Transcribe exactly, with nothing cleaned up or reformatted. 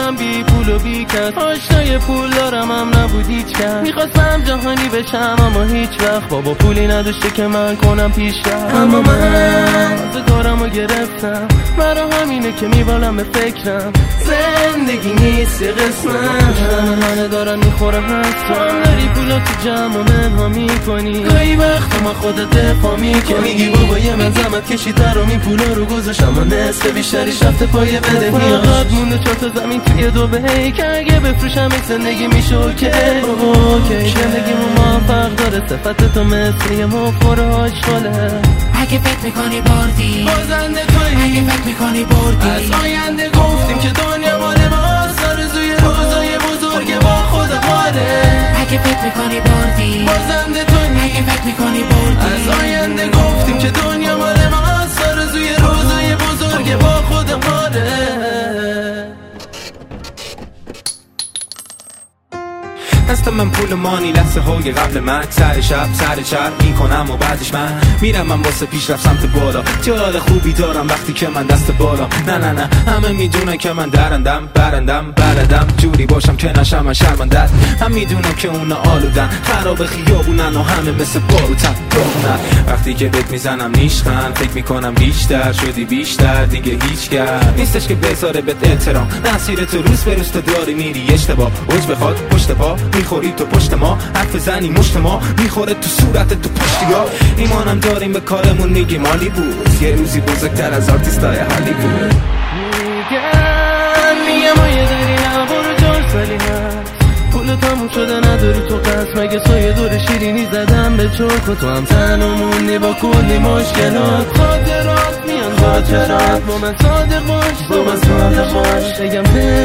بودم بی پول و بی کس، آشنای پول دارم هم نبود هیچ کس. میخواستم جهانی بشم اما هیچ وقت بابا پولی نداشته که من کنم پیشرفت. اما من از کارمو گرفتم، برا همینه که میبالم به فکرم زندگی نیست یه قسمت. همه دارن میخورم هست تو هم داری پولا تو جمع و منها میکنی، گاهی وقت ما خودت دفاع میکنی. میگی بابا یه من زحمت کشیدم این پولا رو گذاشتم و نصف بیشتریش رفته پای بدهی. فقط مونده چهار تا زمین توی دو بهی که اگه بفروشم این زندگی میشه اوکی اوکی. زندگیمون موفق داره صفت تو مثل یه مفر آشغاله. اگه فکر میکنی بردی بازنده توی، اگه فکر میکنی بردی از آینده گفتیم که دنیا مال ماست، آرزوی روزای بزرگ با خود حاله. اگه فکر میکنی بردی بازنده توی، اگه فکر میکنی بردی از آینده گفتیم که دنیا مال ماست، آرزوی روزای بزرگ با خود حاله. هستم من پول مانی لحظه های قبل مرگ، سر شب سر چرخ میکنم و بعدش من میرم من واسه پیشرفت سمت بالا. جال خوبی دارم وقتی که من دست بالا، نه نه نه همه میدونن که من درندم برندم بلدم جوری باشم که نشم من شرمندت. هم میدونم که اونا آلودن خراب خیابونن و همه مثل باروتن داغونن. وقتی که بهت میزنم نیشخن فکر میکنم بیشتر شدی بیشتر دیگه هیچ گر نیستش که بذاره بهت احترام. مسیر تو روز به روز تو داری میری اشتباه، اوج بخواد پشت پا میخوری تو پشت ما، حرف زنی مشت ما میخوره تو صورت تو پشتی ها. ایمانم داریم به کارمون میگی مالی بود، یه روزی بزرگتر از آرتیستای حالی بود. میگن میگم و یه داری نبارو چار سالی هست، پول تموم شده نداری تو قصد، مگه سایه دور شیرینی زدم به چرک و تو هم تنها موندی با کلی مشکلات. خاطرات میان خاطرات با من صادق باش با من صادق باش، بگم